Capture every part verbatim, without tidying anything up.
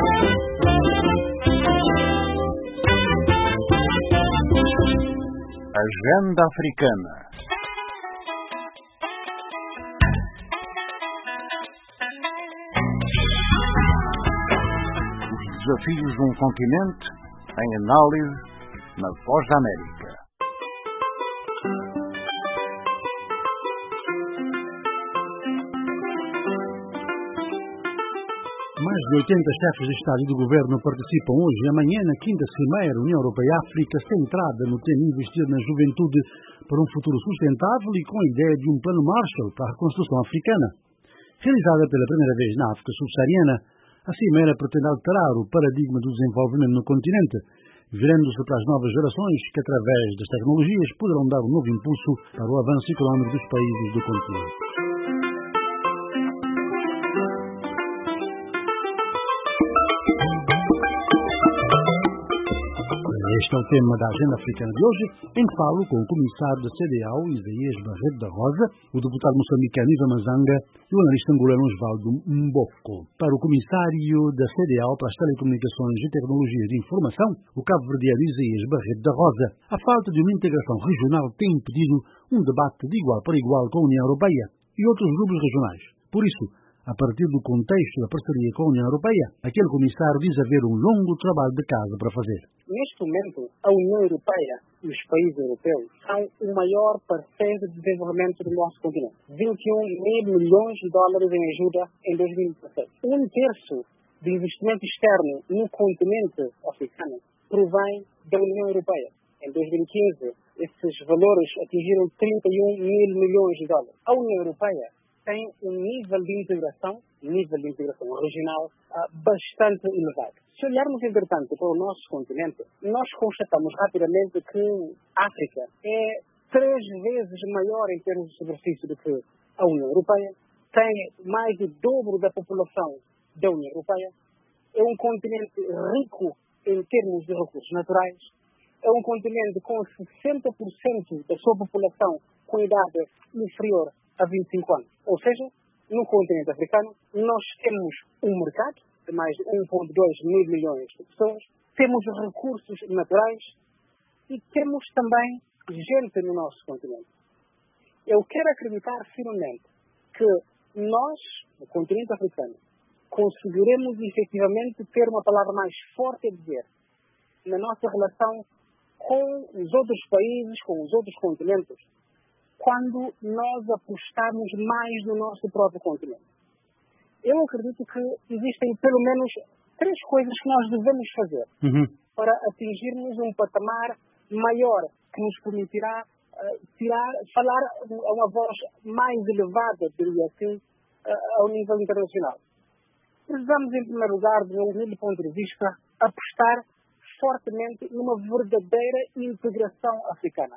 Agenda Africana. Os desafios de um continente em análise na Voz da América. Mais de oitenta chefes de Estado e de Governo participam hoje e amanhã na quinta Cimeira União Europeia-África, centrada no tema investir na juventude para um futuro sustentável e com a ideia de um plano Marshall para a reconstrução africana. Realizada pela primeira vez na África subsaariana, a Cimeira pretende alterar o paradigma do desenvolvimento no continente, virando-se para as novas gerações que, através das tecnologias, poderão dar um novo impulso para o avanço económico dos países do continente. Este é o tema da Agenda Africana de hoje, em que falo com o comissário da C D A O, Isaías Barreto da Rosa, o deputado moçambicano Iva Mazanga e o analista angolano Osvaldo Mboko. Para o comissário da C D A O para as Telecomunicações e Tecnologias de Informação, o cabo-verdiano Isaías Barreto da Rosa, a falta de uma integração regional tem impedido um debate de igual para igual com a União Europeia e outros grupos regionais. Por isso, a partir do contexto da parceria com a União Europeia, aquele comissário diz haver um longo trabalho de casa para fazer. Neste momento, a União Europeia e os países europeus são o maior parceiro de desenvolvimento do nosso continente. vinte e um mil milhões de dólares em ajuda em dois mil e dezesseis. Um terço do investimento externo no continente africano provém da União Europeia. Em dois mil e quinze, esses valores atingiram trinta e um mil milhões de dólares. A União Europeia tem um nível de integração, nível de integração regional uh, bastante elevado. Se olharmos, entretanto, para o nosso continente, nós constatamos rapidamente que a África é três vezes maior em termos de superfície do que a União Europeia, tem mais do dobro da população da União Europeia, é um continente rico em termos de recursos naturais, é um continente com sessenta por cento da sua população com idade inferior a vinte e cinco anos. Ou seja, no continente africano, nós temos um mercado de mais de um vírgula dois mil milhões de pessoas, temos recursos naturais e temos também gente no nosso continente. Eu quero acreditar firmemente que nós, no continente africano, conseguiremos efetivamente ter uma palavra mais forte a dizer na nossa relação com os outros países, com os outros continentes, quando nós apostarmos mais no nosso próprio continente. Eu acredito que existem pelo menos três coisas que nós devemos fazer uhum. para atingirmos um patamar maior que nos permitirá uh, tirar, falar a uma voz mais elevada, diria assim, uh, ao nível internacional. Precisamos, em primeiro lugar, do meu humilde ponto de vista, apostar fortemente numa verdadeira integração africana.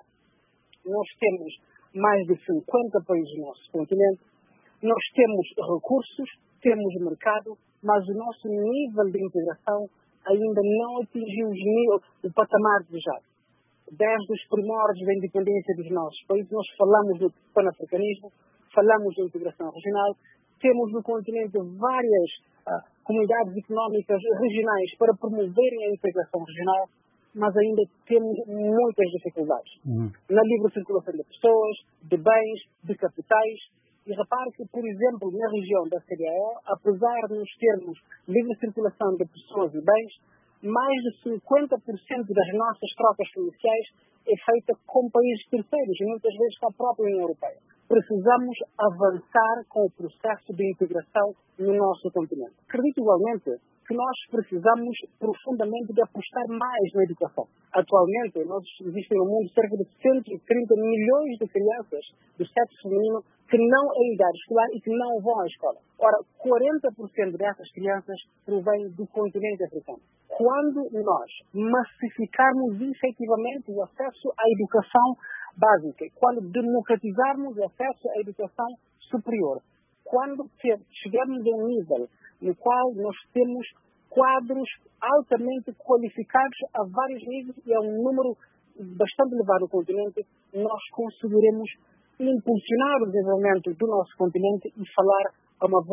Nós temos mais de cinquenta países no nosso continente, nós temos recursos, temos mercado, mas o nosso nível de integração ainda não atingiu o patamar desejado. Desde os primórdios da independência dos nossos países, nós falamos do panafricanismo, falamos da integração regional, temos no continente várias uh, comunidades económicas regionais para promoverem a integração regional, mas ainda temos muitas dificuldades. Uhum. Na livre circulação de pessoas, de bens, de capitais. E repare que, por exemplo, na região da C D A O, apesar de nós termos livre circulação de pessoas e bens, mais de cinquenta por cento das nossas trocas comerciais é feita com países terceiros e muitas vezes com a própria União Europeia. Precisamos avançar com o processo de integração no nosso continente. Acredito igualmente que nós precisamos profundamente de apostar mais na educação. Atualmente, nós existem no mundo cerca de cento e trinta milhões de crianças do sexo feminino que não é em idade escolar e que não vão à escola. Ora, quarenta por cento dessas crianças provêm do continente africano. Quando nós massificarmos efetivamente o acesso à educação básica, quando democratizarmos o acesso à educação superior, quando chegarmos a um nível no qual nós temos quadros altamente qualificados a vários níveis e a um número bastante elevado no continente, nós conseguiremos impulsionar o desenvolvimento do nosso continente e falar a uma voz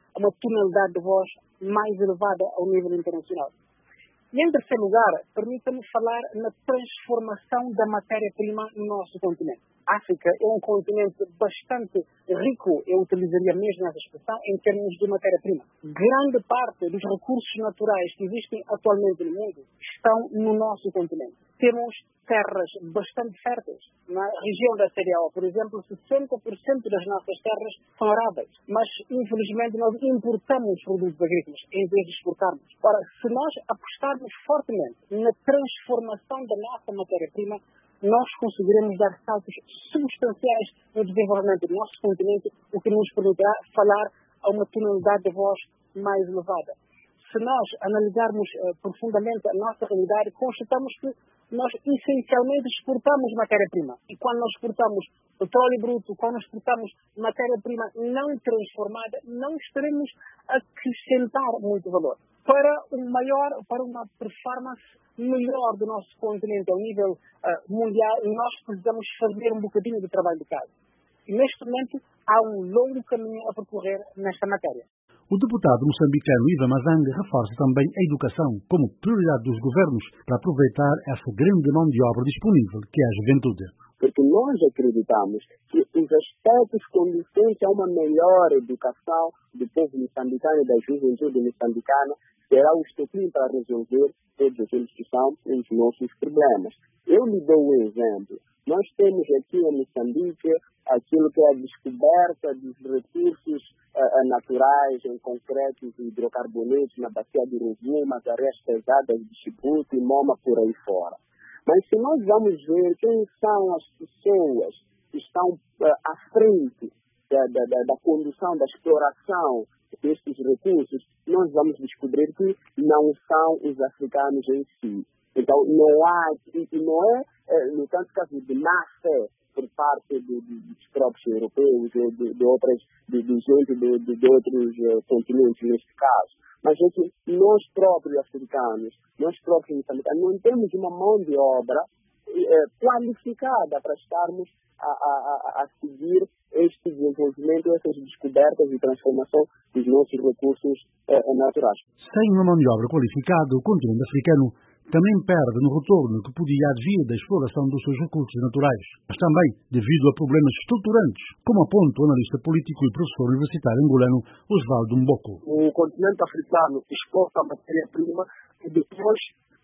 a uma tonalidade de voz mais elevada ao nível internacional. E, em terceiro lugar, permita-me falar na transformação da matéria-prima no nosso continente. A África é um continente bastante rico, eu utilizaria mesmo essa expressão, em termos de matéria-prima. Grande parte dos recursos naturais que existem atualmente no mundo estão no nosso continente. Temos terras bastante férteis. Na região da C D A O, por exemplo, sessenta por cento das nossas terras são aráveis. Mas, infelizmente, nós importamos produtos agrícolas em vez de exportarmos. Ora, se nós apostarmos fortemente na transformação da nossa matéria-prima, nós conseguiremos dar saltos substanciais no desenvolvimento do nosso continente, o que nos permitirá falar a uma tonalidade de voz mais elevada. Se nós analisarmos uh, profundamente a nossa realidade, constatamos que nós essencialmente exportamos matéria-prima. E quando nós exportamos petróleo bruto, quando nós exportamos matéria-prima não transformada, não estaremos a acrescentar muito valor. Para, um maior, para uma performance melhor do nosso continente ao nível uh, mundial, nós precisamos fazer um bocadinho de trabalho de casa. E neste momento há um longo caminho a percorrer nesta matéria. O deputado moçambicano Iva Mazanga reforça também a educação como prioridade dos governos para aproveitar essa grande mão de obra disponível que é a juventude. Porque nós acreditamos que os aspectos conducentes a uma melhor educação do povo moçambicano e da juventude moçambicana será o estopim para resolver todos aqueles que são os nossos problemas. Eu lhe dou um exemplo. Nós temos aqui em Moçambique aquilo que é a descoberta dos recursos uh, naturais, em concreto os hidrocarbonetos na bacia de Rovuma, as areias pesadas de Chibouto e Moma por aí fora. Mas se nós vamos ver quem são as pessoas que estão uh, à frente da, da, da, da condução, da exploração destes recursos, nós vamos descobrir que não são os africanos em si. Então, não há, e não é, é no tanto caso de má fé por parte de, de, dos próprios europeus, de, de outras, de, de gente de, de, de outros uh, continentes neste caso, mas é que nós próprios africanos, nós próprios moçambicanos, não temos uma mão de obra uh, qualificada para estarmos a, a, a seguir este desenvolvimento, essas descobertas e transformação dos nossos recursos uh, naturais. Sem uma mão de obra qualificada, o continente africano também perde no retorno que podia advir da exploração dos seus recursos naturais, mas também devido a problemas estruturantes, como aponta o analista político e professor universitário angolano Osvaldo Mboko. O continente africano exporta a matéria-prima e depois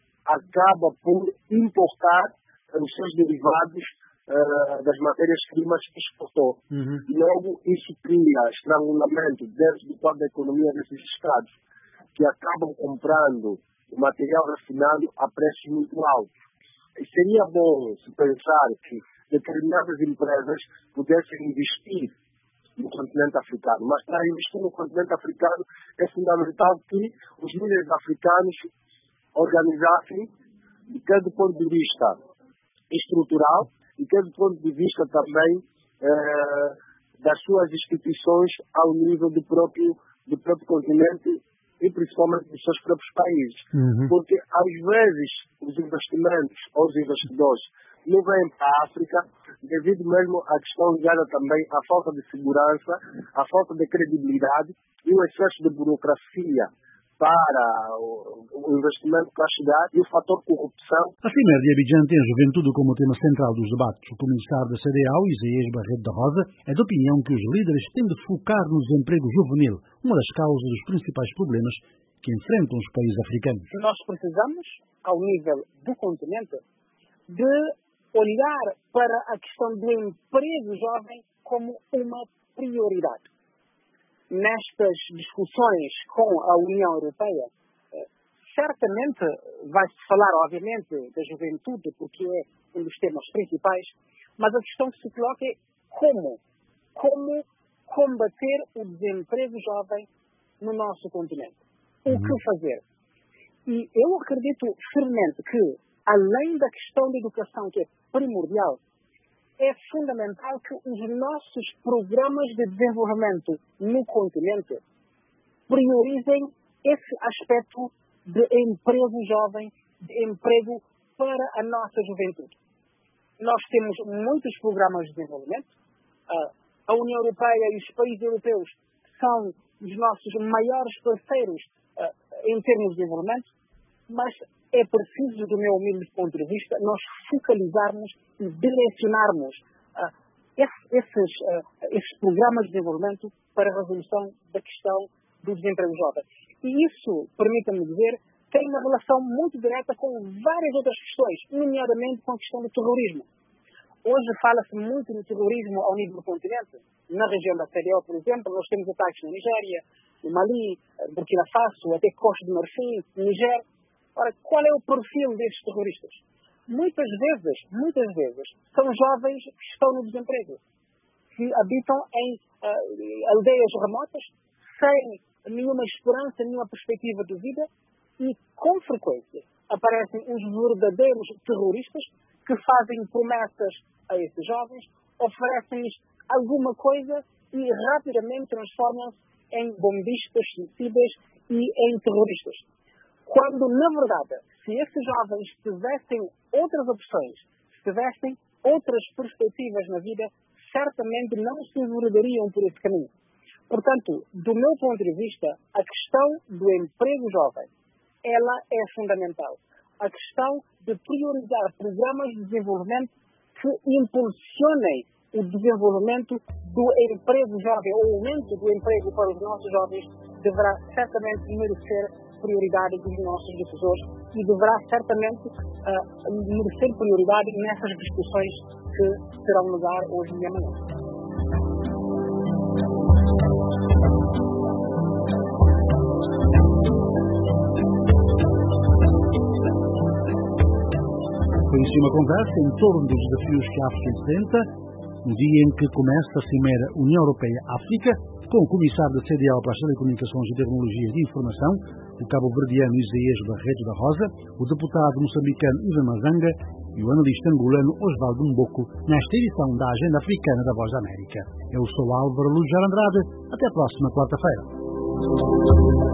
acaba por importar os seus derivados uh, das matérias-primas que exportou. Uhum. E logo isso cria estrangulamento dentro do quadro da economia desses estados, que acabam comprando o material refinado a preços muito altos. E seria bom se pensar que determinadas empresas pudessem investir no continente africano. Mas para investir no continente africano é fundamental que os líderes africanos organizassem, quer do ponto de vista estrutural e quer do ponto de vista também eh, das suas instituições ao nível do próprio, do próprio continente e principalmente dos seus próprios países. Uhum. Porque, às vezes, os investimentos ou os investidores não vêm para a África devido mesmo à questão ligada também à falta de segurança, à falta de credibilidade e o excesso de burocracia para o investimento para chegar e o fator corrupção. A Cimeira de Abidjan tem a juventude como tema central dos debates. O comissário da C D A O, Isaías Barreto da Rosa, é de opinião que os líderes têm de focar no desemprego juvenil, uma das causas dos principais problemas que enfrentam os países africanos. Nós precisamos, ao nível do continente, de olhar para a questão do emprego jovem como uma prioridade. Nestas discussões com a União Europeia, certamente vai-se falar, obviamente, da juventude, porque é um dos temas principais, mas a questão que se coloca é como, como combater o desemprego jovem no nosso continente. O que fazer? E eu acredito firmemente que, além da questão da educação, que é primordial, é fundamental que os nossos programas de desenvolvimento no continente priorizem esse aspecto de emprego jovem, de emprego para a nossa juventude. Nós temos muitos programas de desenvolvimento. A União Europeia e os países europeus são dos nossos maiores parceiros uh, em termos de desenvolvimento, mas é preciso, do meu humilde ponto de vista, nós focalizarmos e direcionarmos uh, esses, uh, esses programas de desenvolvimento para a resolução da questão do desemprego jovem. E isso, permita-me dizer, tem uma relação muito direta com várias outras questões, nomeadamente com a questão do terrorismo. Hoje fala-se muito no terrorismo ao nível do continente. Na região da C D A O, por exemplo, nós temos ataques na Nigéria, no Mali, Burkina Faso, até Costa do Marfim, Niger. Ora, qual é o perfil destes terroristas? Muitas vezes, muitas vezes, são jovens que estão no desemprego, que habitam em uh, aldeias remotas, sem nenhuma esperança, nenhuma perspectiva de vida, e, com frequência, aparecem os verdadeiros terroristas que fazem promessas a esses jovens, oferecem-lhes alguma coisa e rapidamente transformam-se em bombistas suicidas e em terroristas. Quando, na verdade, se esses jovens tivessem outras opções, se tivessem outras perspectivas na vida, certamente não se enveredariam por esse caminho. Portanto, do meu ponto de vista, a questão do emprego jovem, ela é fundamental. A questão de priorizar programas de desenvolvimento que impulsionem o desenvolvimento do emprego jovem, ou o aumento do emprego para os nossos jovens, deverá certamente merecer prioridade dos nossos decisores e deverá certamente uh, merecer prioridade nessas discussões que terão lugar hoje e amanhã. Conheci uma conversa em torno dos desafios que a África enfrenta, no dia em que começa a Cimeira União Europeia-África, com o comissário da C D A O para as Telecomunicações e Tecnologias de Informação, o cabo-verdiano Isaías Barreto da Rosa, o deputado moçambicano Ivan Mazanga e o analista angolano Osvaldo Mboko, nesta edição da Agenda Africana da Voz da América. Eu sou Álvaro Luís Andrade. Até a próxima quarta-feira.